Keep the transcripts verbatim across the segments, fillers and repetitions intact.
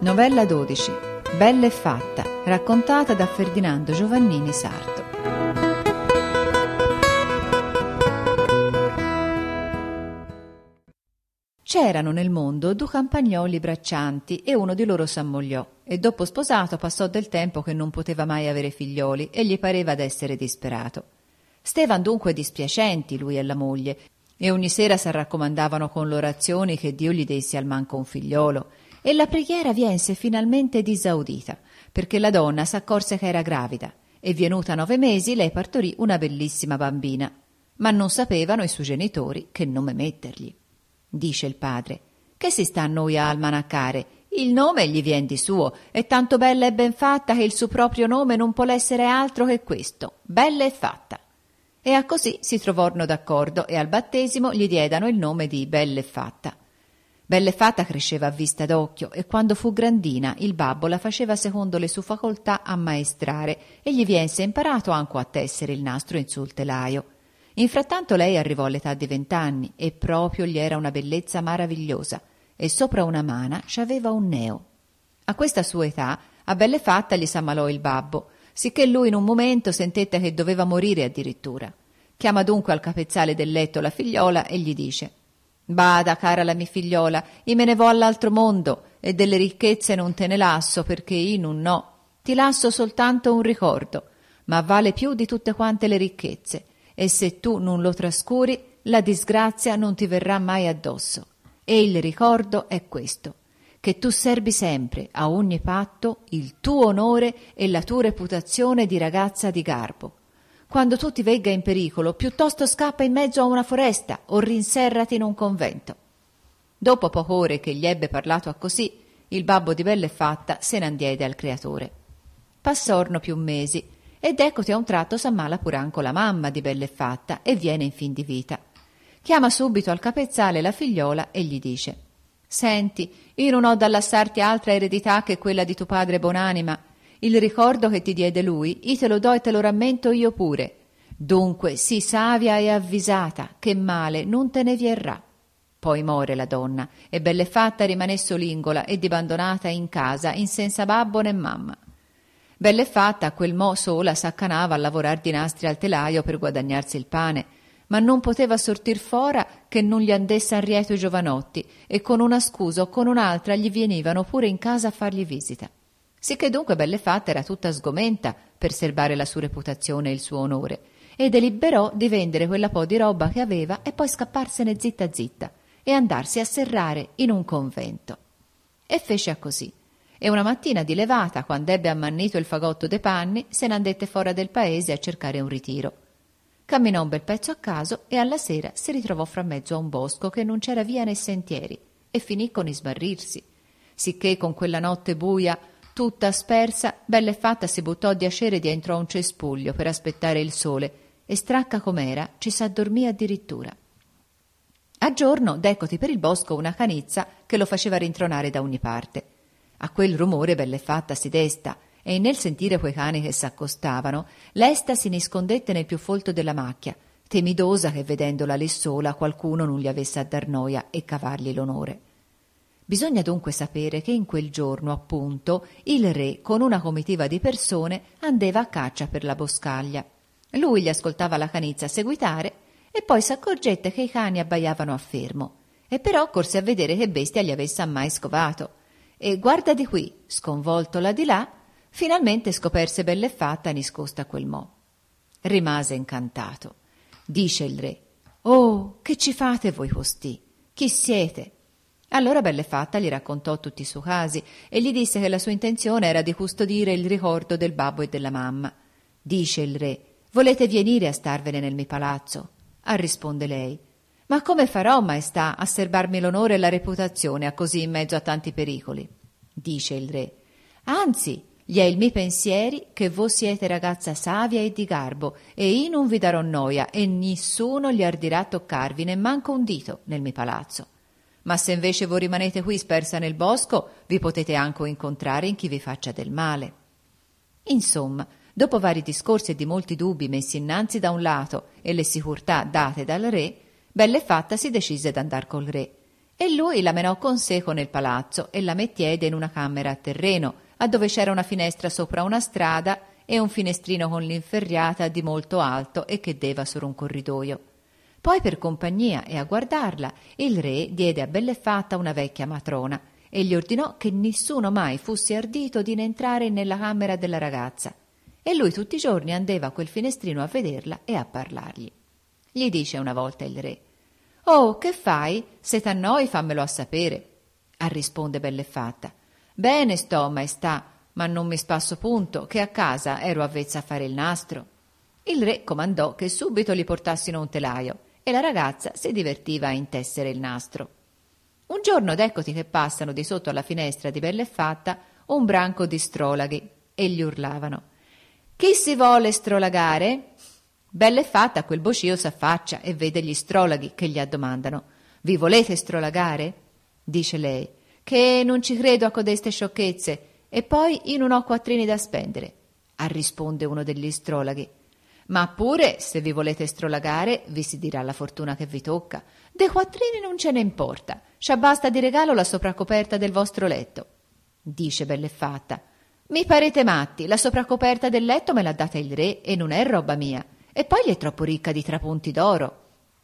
Novella dodici. Bella e fatta, raccontata da Ferdinando Giovannini Sarto. C'erano nel mondo due campagnoli braccianti e uno di loro s'ammogliò e dopo sposato passò del tempo che non poteva mai avere figlioli e gli pareva d'essere disperato. Stevan dunque dispiacenti lui e la moglie e ogni sera s'arraccomandavano con l'orazioni che Dio gli desse al manco un figliolo, e la preghiera viense finalmente disaudita perché la donna s'accorse che era gravida e venuta nove mesi lei partorì una bellissima bambina, ma non sapevano i suoi genitori che nome mettergli. Dice il padre: che si sta a noi a almanaccare? Il nome gli vien di suo, è tanto bella e ben fatta che il suo proprio nome non può essere altro che questo, bella e fatta. E a così si trovarono d'accordo e al battesimo gli diedano il nome di Bella e fatta. Bella e fatta cresceva a vista d'occhio e quando fu grandina il babbo la faceva secondo le sue facoltà ammaestrare e gli viense imparato anco a tessere il nastro in sul telaio. Infrattanto lei arrivò all'età di vent'anni e proprio gli era una bellezza maravigliosa e sopra una mana c'aveva un neo. A questa sua età a Bella e fatta gli s'ammalò il babbo, sicché lui in un momento sentette che doveva morire addirittura. Chiama dunque al capezzale del letto la figliola e gli dice: «Bada, cara la mia figliola, io me ne vo all'altro mondo e delle ricchezze non te ne lasso perché io non no. Ti lasso soltanto un ricordo, ma vale più di tutte quante le ricchezze. E se tu non lo trascuri, la disgrazia non ti verrà mai addosso. E il ricordo è questo, che tu serbi sempre a ogni patto il tuo onore e la tua reputazione di ragazza di garbo. Quando tu ti vegga in pericolo, piuttosto scappa in mezzo a una foresta o rinserrati in un convento». Dopo poche ore che gli ebbe parlato a così, il babbo di Bella e fatta se ne andiede al creatore. Passorno più mesi ed eccoti a un tratto s'ammala pur anco la mamma di Bella e fatta e viene in fin di vita. Chiama subito al capezzale la figliola e gli dice: «Senti, io non ho da lasciarti altra eredità che quella di tuo padre Bonanima. Il ricordo che ti diede lui, io te lo do e te lo rammento io pure. Dunque sii savia e avvisata, che male non te ne vierrà». Poi more la donna e Bella e fatta rimanè solingola e abbandonata in casa in senza babbo né mamma. Bella e fatta a quel mo sola s'accanava a lavorar di nastri al telaio per guadagnarsi il pane, ma non poteva sortir fora che non gli andesse arrieto i giovanotti e con una scusa o con un'altra gli venivano pure in casa a fargli visita. Sicché dunque Bella e fatta era tutta sgomenta per serbare la sua reputazione e il suo onore e deliberò di vendere quella po' di roba che aveva e poi scapparsene zitta zitta e andarsi a serrare in un convento. E fece a così. E una mattina di levata, quando ebbe ammannito il fagotto de panni, se n'andette fuori del paese a cercare un ritiro. Camminò un bel pezzo a caso e alla sera si ritrovò fra mezzo a un bosco che non c'era via né sentieri e finì con ismarrirsi. Sicché con quella notte buia, tutta aspersa, Bella e fatta si buttò di ascere dietro a un cespuglio per aspettare il sole e stracca com'era ci s'addormì addirittura. A giorno d'eccoti per il bosco una canizza che lo faceva rintronare da ogni parte. A quel rumore Bella e fatta si desta e nel sentire quei cani che s'accostavano, lesta si nascondette nel più folto della macchia, temidosa che vedendola lì sola qualcuno non gli avesse a dar noia e cavargli l'onore. Bisogna dunque sapere che in quel giorno appunto il re con una comitiva di persone andava a caccia per la boscaglia. Lui gli ascoltava la canizza seguitare e poi s'accorgette che i cani abbaiavano a fermo e però corse a vedere che bestia gli avesse mai scovato. E guarda di qui, sconvolto là di là, finalmente scoperse Bella e fatta nascosta a quel mo. Rimase incantato. Dice il re: «Oh, che ci fate voi costì? Chi siete?» Allora Bella e fatta gli raccontò tutti i suoi casi e gli disse che la sua intenzione era di custodire il ricordo del babbo e della mamma. Dice il re: «Volete venire a starvene nel mio palazzo?» Ah, risponde lei: «Ma come farò, maestà, a serbarmi l'onore e la reputazione a così in mezzo a tanti pericoli?» Dice il re: «Anzi, gli è il mio pensieri che voi siete ragazza savia e di garbo e io non vi darò noia e nessuno gli ardirà toccarvi nemmanco un dito nel mio palazzo. Ma se invece voi rimanete qui spersa nel bosco, vi potete anche incontrare in chi vi faccia del male». Insomma, dopo vari discorsi e di molti dubbi messi innanzi da un lato e le sicurtà date dal re, Bella e fatta si decise d'andar col re E lui la menò con seco nel palazzo e la mettiede in una camera a terreno, a dove c'era una finestra sopra una strada e un finestrino con l'inferriata di molto alto e che deva su un corridoio. Poi, per compagnia e a guardarla, il re diede a Bellefatta una vecchia matrona e gli ordinò che nessuno mai fosse ardito di entrare nella camera della ragazza. E lui tutti i giorni andeva a quel finestrino a vederla e a parlargli. Gli dice una volta il re: «Oh, che fai? Se t'annoi fammelo a sapere». A risponde Bellefatta: «Bene sto, maestà, ma non mi spasso punto, che a casa ero avvezza a fare il nastro». Il re comandò che subito gli portassero un telaio e la ragazza si divertiva a intessere il nastro. Un giorno d'eccoti che passano di sotto alla finestra di Bellefatta un branco di strolaghi e gli urlavano: «Chi si vuole strolagare?» Bellefatta a quel bocio s'affaccia e vede gli strolaghi che gli addomandano: «Vi volete strolagare?» Dice lei: «Che non ci credo a codeste sciocchezze, e poi io non ho quattrini da spendere». A risponde uno degli strolaghi: «Ma pure, se vi volete strolagare, vi si dirà la fortuna che vi tocca. Dei quattrini non ce ne importa, ci basta di regalo la sopraccoperta del vostro letto». Dice Bellefatta: «Mi parete matti, la sopraccoperta del letto me l'ha data il re e non è roba mia, e poi è troppo ricca di trapunti d'oro».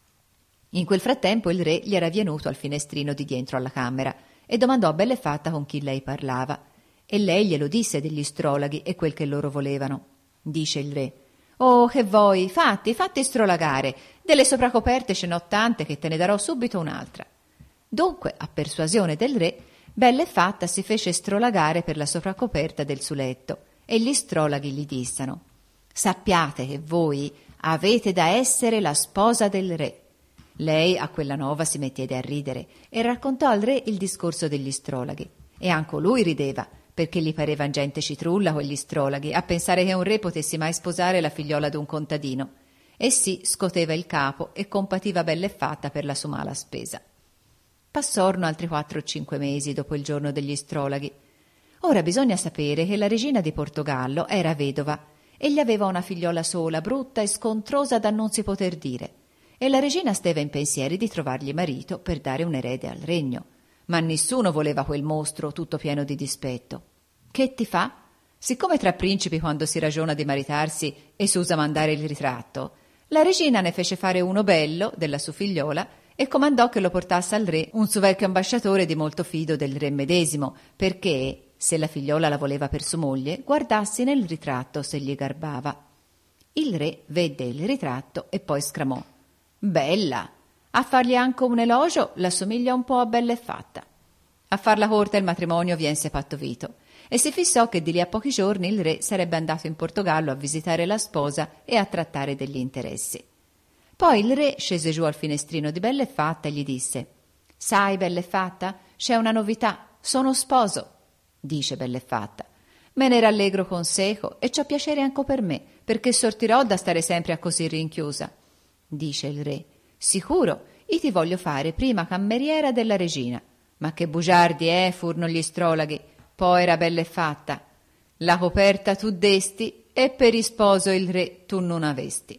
In quel frattempo il re gli era venuto al finestrino di dietro alla camera e domandò a Bellefatta con chi lei parlava, e lei glielo disse degli strolaghi e quel che loro volevano. Dice il re: «Oh, che vuoi? Fatti, fatti strolagare. Delle sopracoperte ce n'ho tante che te ne darò subito un'altra». Dunque, a persuasione del re, Bellefatta si fece strolagare per la sopraccoperta del suo letto, e gli strolaghi gli dissero: «Sappiate che voi avete da essere la sposa del re». Lei a quella nova si mettiede a ridere e raccontò al re il discorso degli strolaghi, e anche lui rideva, perché gli parevan gente citrulla quegli strolaghi a pensare che un re potesse mai sposare la figliola d'un contadino, e sì scoteva il capo e compativa Bellefatta per la sua mala spesa. Passorno altri quattro o cinque mesi dopo il giorno degli strolaghi. Ora bisogna sapere che la regina di Portogallo era vedova e gli aveva una figliola sola, brutta e scontrosa da non si poter dire, e la regina steva in pensieri di trovargli marito per dare un erede al regno, ma nessuno voleva quel mostro tutto pieno di dispetto. Che ti fa? Siccome tra principi quando si ragiona di maritarsi e s'usa mandare il ritratto, la regina ne fece fare uno bello della sua figliola e comandò che lo portasse al re un suo vecchio ambasciatore di molto fido del re medesimo, perché, se la figliola la voleva per sua moglie, guardassi nel ritratto se gli garbava. Il re vede il ritratto e poi scramò: «Bella! A fargli anche un elogio l'assomiglia un po' a Bellefatta». A far la corte il matrimonio viense pattovito e si fissò che di lì a pochi giorni il re sarebbe andato in Portogallo a visitare la sposa e a trattare degli interessi. Poi il re scese giù al finestrino di Bellefatta e gli disse: «Sai, Bellefatta, c'è una novità, sono sposo». Dice Bellefatta: «Me ne rallegro con seco e c'ho piacere anche per me, perché sortirò da stare sempre a così rinchiusa». Dice il re: «Sicuro, io ti voglio fare prima cameriera della regina». Ma che bugiardi, eh, furono gli strolaghi. Poi era Bellefatta: «La coperta tu desti e per isposo il re tu non avesti».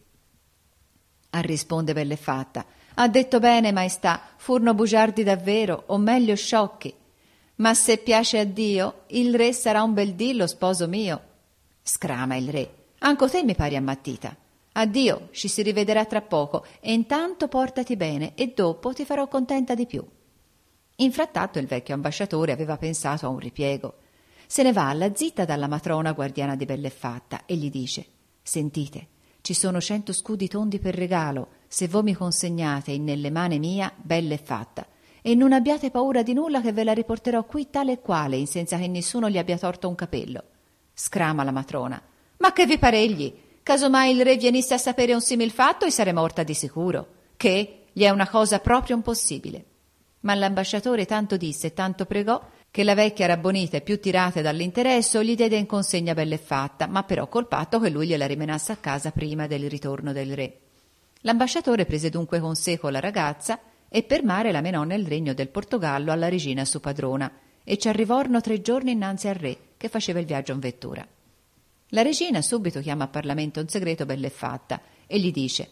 A risponde Bellefatta: «Ha detto bene, maestà, furono bugiardi davvero, o meglio sciocchi. Ma se piace a Dio, il re sarà un bel dì lo sposo mio». Scrama il re: «Anco te mi pari ammattita. Addio, ci si rivederà tra poco, e intanto portati bene e dopo ti farò contenta di più». Infrattanto il vecchio ambasciatore aveva pensato a un ripiego. Se ne va alla zitta dalla matrona guardiana di Bellefatta e gli dice: «Sentite, ci sono cento scudi tondi per regalo, se voi mi consegnate in nelle mani mia Bellefatta, e non abbiate paura di nulla che ve la riporterò qui tale e quale, in senza che nessuno gli abbia torto un capello». Scrama la matrona: «Ma che vi paregli? Casomai il re venisse a sapere un simil fatto, e sarei morta di sicuro, che gli è una cosa proprio impossibile». Ma l'ambasciatore tanto disse e tanto pregò che la vecchia, rabbonita e più tirata dall'interesso, gli diede in consegna Bellefatta, ma però col patto che lui gliela rimenasse a casa prima del ritorno del re. L'ambasciatore prese dunque con seco la ragazza e per mare la menò nel regno del Portogallo alla regina sua padrona, e ci arrivorno tre giorni innanzi al re, che faceva il viaggio in vettura. La regina subito chiama a parlamento in segreto Bellefatta e gli dice: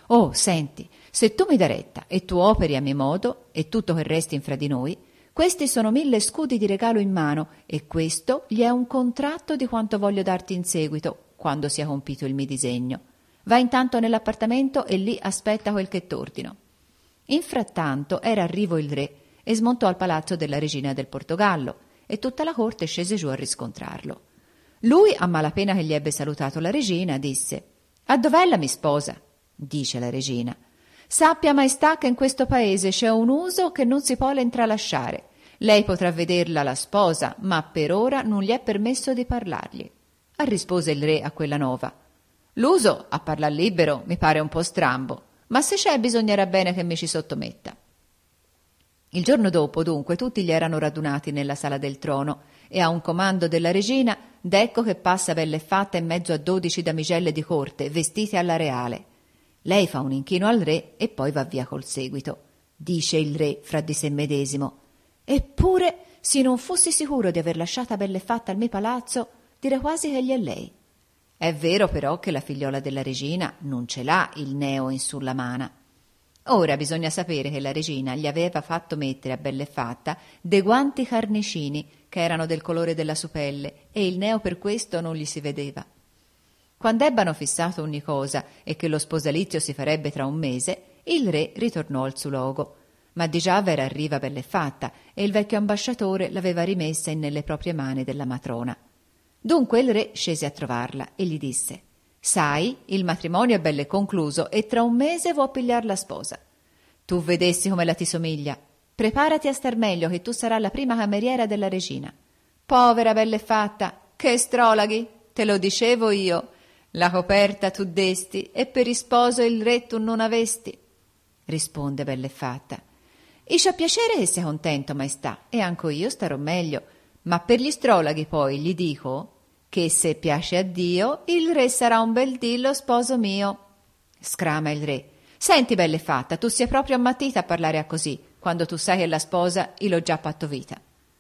«Oh, senti, se tu mi dà retta e tu operi a mio modo e tutto che resti infra di noi, questi sono mille scudi di regalo in mano e questo gli è un contratto di quanto voglio darti in seguito, quando sia compito il mio disegno. Va intanto nell'appartamento e lì aspetta quel che t'ordino». Infrattanto era arrivo il re e smontò al palazzo della regina del Portogallo e tutta la corte scese giù a riscontrarlo. Lui, a malapena che gli ebbe salutato la regina, disse: «A dov'è la mi sposa?» Dice la regina: «Sappia maestà che in questo paese c'è un uso che non si può intralasciare. Lei potrà vederla la sposa, ma per ora non gli è permesso di parlargli». Ah, rispose il re a quella nova: «L'uso a parlar libero mi pare un po' strambo, ma se c'è bisognerà bene che mi ci sottometta». Il giorno dopo, dunque, tutti gli erano radunati nella sala del trono e a un comando della regina d'ecco che passa bella e fatta in mezzo a dodici damigelle di corte vestite alla reale. Lei fa un inchino al re e poi va via col seguito. Dice il re fra di sé medesimo: «Eppure, se non fossi sicuro di aver lasciata bella e fatta al mio palazzo, direi quasi che gli è lei». È vero però che la figliola della regina non ce l'ha il neo in sulla mana. Ora bisogna sapere che la regina gli aveva fatto mettere a bella e fatta dei guanti carnicini che erano del colore della sua pelle e il neo per questo non gli si vedeva. Quando ebbano fissato ogni cosa e che lo sposalizio si farebbe tra un mese, il re ritornò al suo luogo. Ma di già era arriva bella e fatta e il vecchio ambasciatore l'aveva rimessa in nelle proprie mani della matrona. Dunque il re scese a trovarla e gli disse: «Sai, il matrimonio è belle concluso e tra un mese vuò pigliar la sposa. Tu vedessi come la ti somiglia. Preparati a star meglio che tu sarai la prima cameriera della regina». «Povera bella e fatta, che strolaghi, te lo dicevo io. La coperta tu desti e per risposo il re tu non avesti». Risponde bella e fatta: «Isce a piacere che sia contento, maestà, e anco io starò meglio, ma per gli strolaghi poi gli dico che se piace a Dio il re sarà un bel dì lo sposo mio». Scrama il re: «Senti bella e fatta, tu sei proprio ammattita a parlare a così, quando tu sai che la sposa io l'ho già patto vita».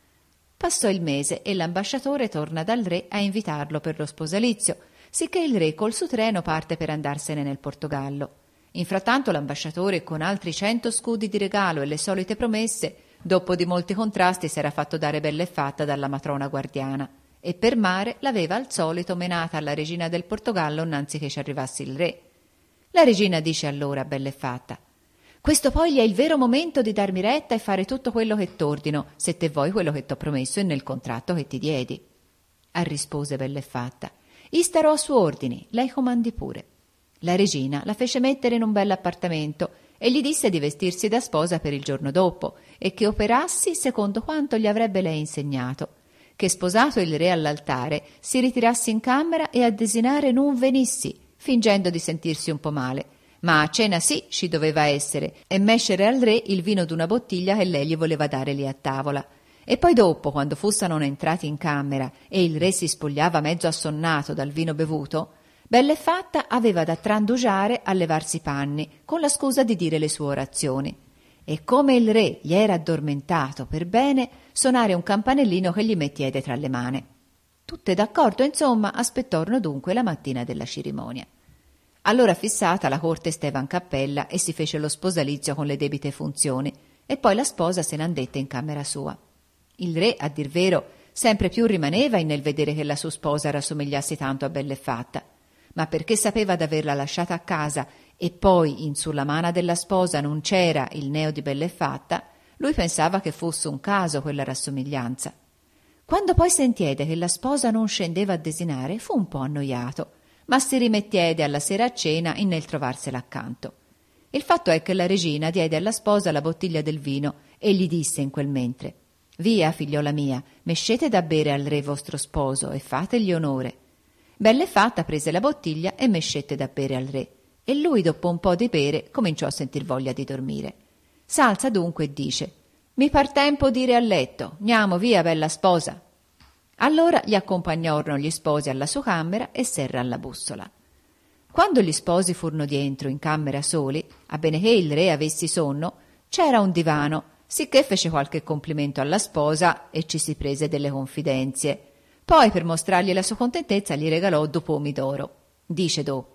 Passò il mese e l'ambasciatore torna dal re a invitarlo per lo sposalizio, sicché il re col suo treno parte per andarsene nel Portogallo. Infrattanto l'ambasciatore, con altri cento scudi di regalo e le solite promesse, dopo di molti contrasti s'era fatto dare bella e fatta dalla matrona guardiana e per mare l'aveva al solito menata alla regina del Portogallo innanzi che ci arrivasse il re. La regina dice allora a bella e fatta: «Questo poi è il vero momento di darmi retta e fare tutto quello che t'ordino, se te vuoi quello che t'ho promesso e nel contratto che ti diedi». Ah, rispose bella e fatta: «I starò a suoi ordini, lei comandi pure». La regina la fece mettere in un bell'appartamento e gli disse di vestirsi da sposa per il giorno dopo e che operassi secondo quanto gli avrebbe lei insegnato, che sposato il re all'altare si ritirassi in camera e a desinare non venissi, fingendo di sentirsi un po' male, ma a cena sì ci doveva essere e mescere al re il vino d'una bottiglia che lei gli voleva dare lì a tavola. E poi dopo, quando fussero entrati in camera e il re si spogliava mezzo assonnato dal vino bevuto, bella e fatta aveva da trandugiare a levarsi i panni con la scusa di dire le sue orazioni e come il re gli era addormentato per bene sonare un campanellino che gli mettiede tra le mani. Tutte d'accordo, insomma, aspettono dunque la mattina della cerimonia. Allora fissata la corte steva in cappella e si fece lo sposalizio con le debite funzioni e poi la sposa se n'andette in camera sua. Il re, a dir vero, sempre più rimaneva in nel vedere che la sua sposa rassomigliasse tanto a bella e fatta, ma perché sapeva d'averla lasciata a casa e poi in sulla mano della sposa non c'era il neo di bella e fatta, lui pensava che fosse un caso quella rassomiglianza. Quando poi sentiede che la sposa non scendeva a desinare, fu un po' annoiato, ma si rimettiede alla sera a cena in nel trovarsela accanto. Il fatto è che la regina diede alla sposa la bottiglia del vino e gli disse in quel mentre: «Via, figliola mia, mescete da bere al re vostro sposo e fategli onore». Bella e fatta prese la bottiglia e mescette da bere al re, e lui dopo un po' di bere cominciò a sentir voglia di dormire. S'alza dunque e dice: «Mi par tempo d'ire a letto, andiamo via, bella sposa». Allora gli accompagnarono gli sposi alla sua camera e serra alla bussola. Quando gli sposi furono dientro in camera soli, a bene che il re avessi sonno, c'era un divano, sicché fece qualche complimento alla sposa e ci si prese delle confidenzie. Poi, per mostrargli la sua contentezza, gli regalò due pomi d'oro. Dice dopo: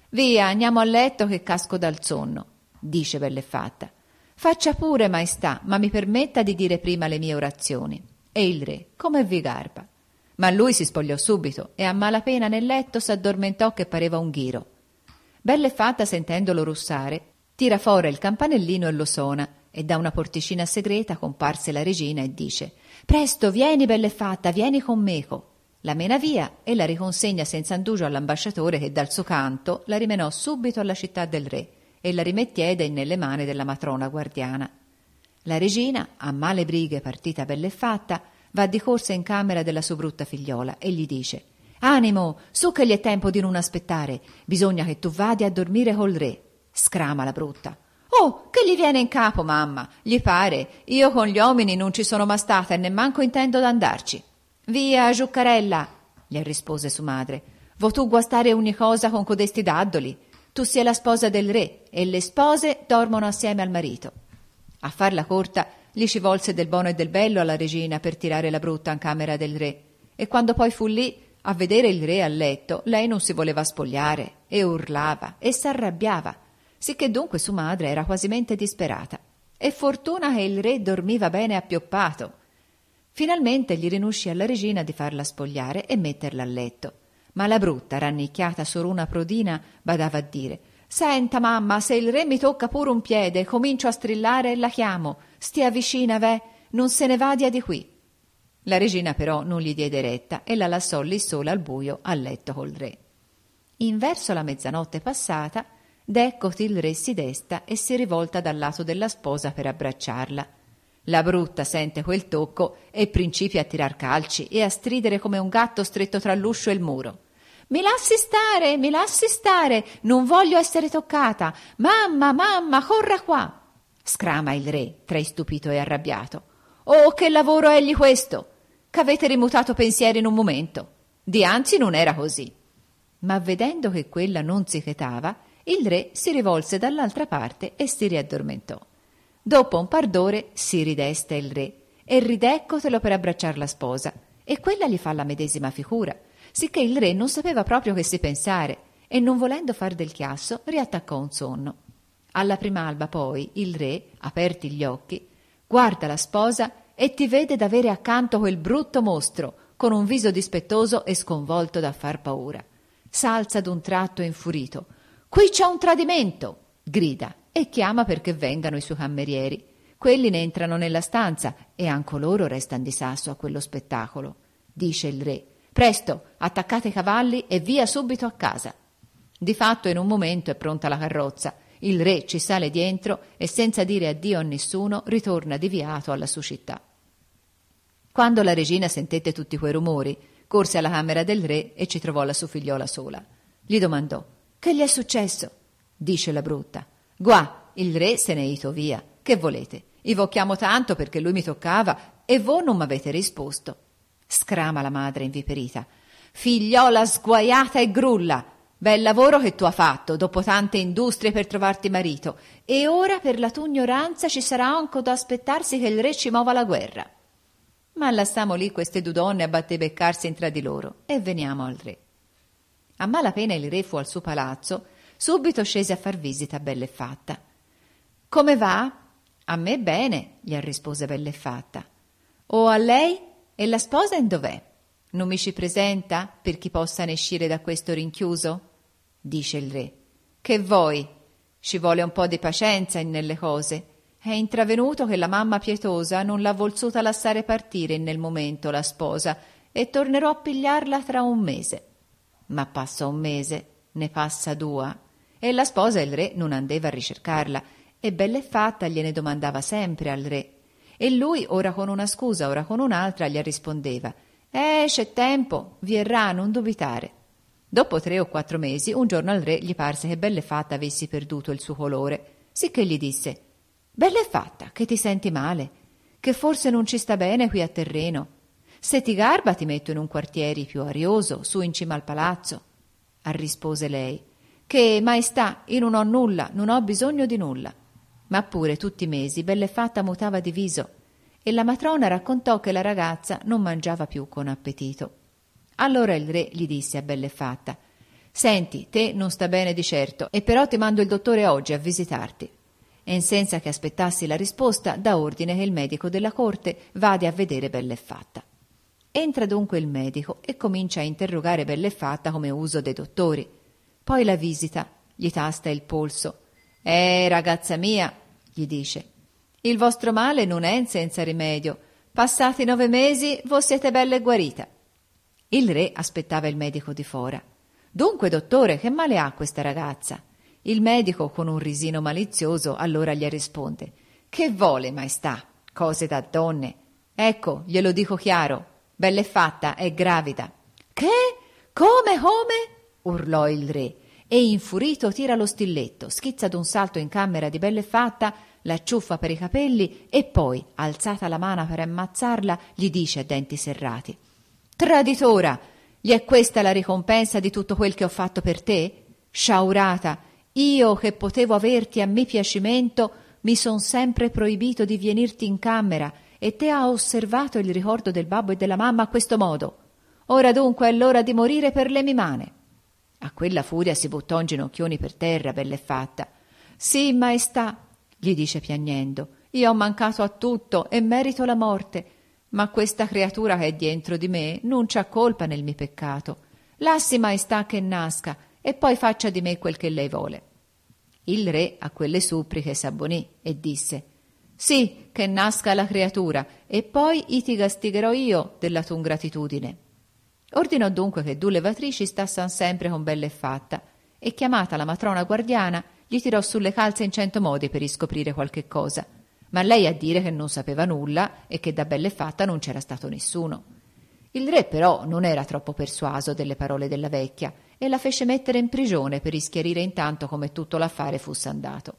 Via, andiamo a letto che casco dal sonno, dice Bellefatta. Faccia pure, maestà, ma mi permetta di dire prima le mie orazioni. E il re, come vi garba. Ma lui si spogliò subito e a malapena nel letto s'addormentò che pareva un ghiro. Bellefatta, sentendolo russare, tira fuori il campanellino e lo suona, e da una porticina segreta comparse la regina e dice: «Presto, vieni, Bellefatta, vieni con meco». La mena via e la riconsegna senza indugio all'ambasciatore, che dal suo canto la rimenò subito alla città del re e la rimettiede nelle mani della matrona guardiana. La regina, a male brighe partita Bellefatta, va di corsa in camera della sua brutta figliola e gli dice: «Animo, su che gli è tempo di non aspettare, bisogna che tu vadi a dormire col re». Scrama la brutta: «Oh, che gli viene in capo, mamma? Gli pare? Io con gli uomini non ci sono mai stata e nemmanco intendo d'andarci». «Via, giuccarella», gli rispose sua madre, «vo tu guastare ogni cosa con codesti daddoli? Tu sia la sposa del re e le spose dormono assieme al marito». A farla corta, gli ci volse del buono e del bello alla regina per tirare la brutta in camera del re, e quando poi fu lì a vedere il re a letto, lei non si voleva spogliare e urlava e s'arrabbiava, sicché dunque sua madre era quasimente disperata. E fortuna che il re dormiva bene appioppato. Finalmente gli rinuscì alla regina di farla spogliare e metterla a letto, ma la brutta, rannicchiata solo una prodina, badava a dire: «Senta, mamma, se il re mi tocca pure un piede, comincio a strillare e la chiamo. Stia vicina, ve, non se ne vadia di qui». La regina però non gli diede retta e la lasciò lì sola al buio a letto col re. In verso la mezzanotte passata, d'eccoti il re si desta e si rivolta dal lato della sposa per abbracciarla. La brutta sente quel tocco e principia a tirar calci e a stridere come un gatto stretto tra l'uscio e il muro. «Mi lassi stare, mi lassi stare, non voglio essere toccata. Mamma, mamma, corra qua!» Scrama il re, tra istupito e arrabbiato. «Oh, che lavoro egli questo! Ch'avete rimutato pensieri in un momento. Dianzi non era così». Ma vedendo che quella non si chetava, il re si rivolse dall'altra parte e si riaddormentò. Dopo un par d'ore si ridesta il re e rideccotelo per abbracciar la sposa, e quella gli fa la medesima figura, sicché il re non sapeva proprio che si pensare e, non volendo far del chiasso, riattaccò un sonno. Alla prima alba poi il re, aperti gli occhi, guarda la sposa e ti vede d'avere accanto quel brutto mostro con un viso dispettoso e sconvolto da far paura. S'alza d'un tratto infurito: «Qui c'è un tradimento!» grida e chiama perché vengano i suoi camerieri. Quelli ne entrano nella stanza e anche loro restan di sasso a quello spettacolo. Dice il re: «Presto, attaccate i cavalli e via subito a casa». Difatto in un momento è pronta la carrozza. Il re ci sale dietro e senza dire addio a nessuno ritorna diviato alla sua città. Quando la regina sentette tutti quei rumori, corse alla camera del re e ci trovò la sua figliola sola. Gli domandò: «Che gli è successo?» Dice la brutta: «Gua, il re se n'è ito via. Che volete? I vo chiamo tanto perché lui mi toccava e voi non m'avete risposto». Scrama la madre inviperita: «Figliola sguaiata e grulla! Bel lavoro che tu hai fatto dopo tante industrie per trovarti marito, e ora per la tua ignoranza ci sarà anche da aspettarsi che il re ci muova la guerra». Ma lasciamo lì queste due donne a battebeccarsi tra di loro e veniamo al re. A malapena il re fu al suo palazzo, subito scese a far visita a Bellefatta. «Come va?» «A me bene», gli rispose Bellefatta. «O a lei? E la sposa in dov'è? Non mi ci presenta per chi possa ne uscire da questo rinchiuso?» Dice il re: «Che vuoi? Ci vuole un po' di pazienza nelle cose. È intravenuto che la mamma pietosa non l'ha volsuta lasciare partire nel momento la sposa e tornerò a pigliarla tra un mese». Ma passa un mese, ne passa due, e la sposa e il re non andeva a ricercarla, e Bellefatta gliene domandava sempre al re, e lui ora con una scusa ora con un'altra gli rispondeva: «Eh, c'è tempo, vierrà, non dubitare». Dopo tre o quattro mesi, un giorno al re gli parse che Bellefatta avessi perduto il suo colore, sicché gli disse: «Bellefatta, che ti senti male? Che forse non ci sta bene qui a terreno? Se ti garba ti metto in un quartiere più arioso, su in cima al palazzo». Rispose lei: «Che, maestà, io non ho nulla, non ho bisogno di nulla». Ma pure tutti i mesi Bellefatta mutava di viso, e la matrona raccontò che la ragazza non mangiava più con appetito. Allora il re gli disse a Bellefatta: Senti, te non sta bene di certo, e però ti mando il dottore oggi a visitarti. E senza che aspettassi la risposta, dà ordine che il medico della corte vada a vedere Bellefatta. Entra dunque il medico e comincia a interrogare Bellefatta come uso dei dottori. Poi la visita, gli tasta il polso. «Eh, ragazza mia», gli dice, «il vostro male non è senza rimedio. Passati nove mesi, voi siete bella e guarita». Il re aspettava il medico di fora. «Dunque, dottore, che male ha questa ragazza?» Il medico, con un risino malizioso, allora gli risponde: «Che vuole, maestà? Cose da donne. Ecco, glielo dico chiaro, Bellefatta è gravida». «Che? Come, come?» urlò il re, e infurito tira lo stilletto, schizza d'un salto in camera di Bellefatta, la acciuffa per i capelli e poi, alzata la mano per ammazzarla, gli dice a denti serrati: «Traditora! Gli è questa la ricompensa di tutto quel che ho fatto per te? Sciaurata, io che potevo averti a mio piacimento, mi son sempre proibito di venirti in camera e te ha osservato il ricordo del babbo e della mamma a questo modo. Ora dunque è l'ora di morire per le mie mani». A quella furia si buttò in ginocchioni per terra Bellefatta. «Sì, maestà», gli dice piagnendo, «io ho mancato a tutto e merito la morte. Ma questa creatura che è dietro di me non c'ha colpa nel mio peccato. Lassi maestà che nasca e poi faccia di me quel che lei vuole». Il re a quelle suppliche s'abbonì e disse: «Sì, che nasca la creatura e poi i ti castigherò io della tua ingratitudine». Ordinò dunque che due levatrici stassan sempre con Bellefatta e, chiamata la matrona guardiana, gli tirò sulle calze in cento modi per riscoprire qualche cosa, ma lei a dire che non sapeva nulla e che da Bellefatta non c'era stato nessuno. Il re però non era troppo persuaso delle parole della vecchia e la fece mettere in prigione per rischiarire intanto come tutto l'affare fosse andato.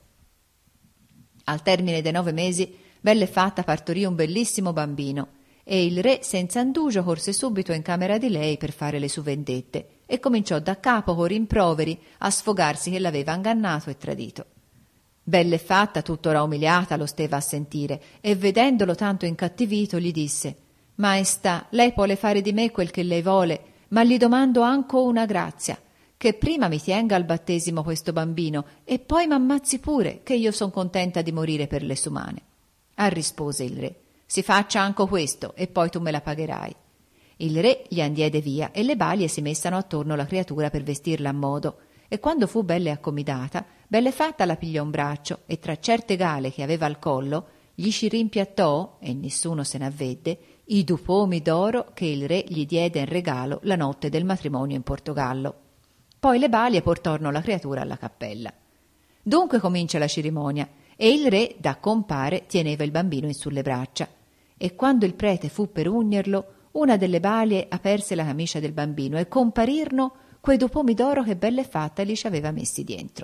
Al termine dei nove mesi Bellefatta partorì un bellissimo bambino e il re senza indugio corse subito in camera di lei per fare le sue vendette e cominciò da capo con rimproveri a sfogarsi che l'aveva ingannato e tradito. Bellefatta, tuttora umiliata, lo steva a sentire e vedendolo tanto incattivito gli disse: «Maestà, lei può fare di me quel che lei vuole, ma gli domando anco una grazia, che prima mi tenga al battesimo questo bambino e poi m'ammazzi pure, che io son contenta di morire per le sue mani». Ah, rispose il re: «Si faccia anco questo e poi tu me la pagherai». Il re gli andiede via e le balie si messano attorno la creatura per vestirla a modo, e quando fu belle accomidata, Bellefatta la pigliò un braccio e tra certe gale che aveva al collo gli ci rimpiattò, e nessuno se n'avvedde, i due pomi d'oro che il re gli diede in regalo la notte del matrimonio in Portogallo. Poi le balie portarono la creatura alla cappella. Dunque comincia la cerimonia e il re da compare teneva il bambino in sulle braccia, e quando il prete fu per ugnerlo, una delle balie aperse la camicia del bambino e comparirono quei due pomi d'oro che Bellefatta gli ci aveva messi dentro.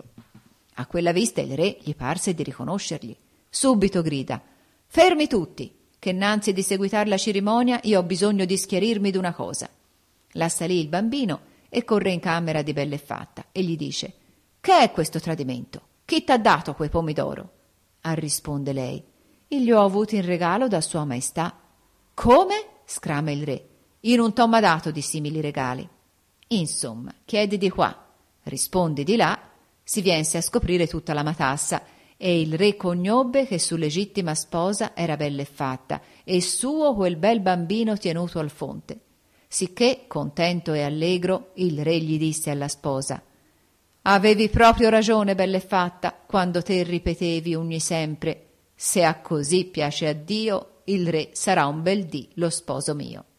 A quella vista il re gli parse di riconoscerli. Subito grida: «Fermi tutti, che innanzi di seguitar la cerimonia io ho bisogno di schiarirmi d'una cosa». La salì il bambino e corre in camera di Bellefatta e gli dice: «Che è questo tradimento? Chi t'ha dato quei pomi d'oro?» Ah, risponde lei: «Li ho avuti in regalo da sua maestà». «Come?» scrama il re. «Io non t'ho mai dato di simili regali». «Insomma, chiedi di qua, rispondi di là», si viense a scoprire tutta la matassa, e il re conobbe che su legittima sposa era Bellefatta e suo quel bel bambino tenuto al fonte. Sicché, contento e allegro, il re gli disse alla sposa: «Avevi proprio ragione, Bellefatta, quando te ripetevi ogni sempre: se a così piace a Dio, il re sarà un bel dì lo sposo mio».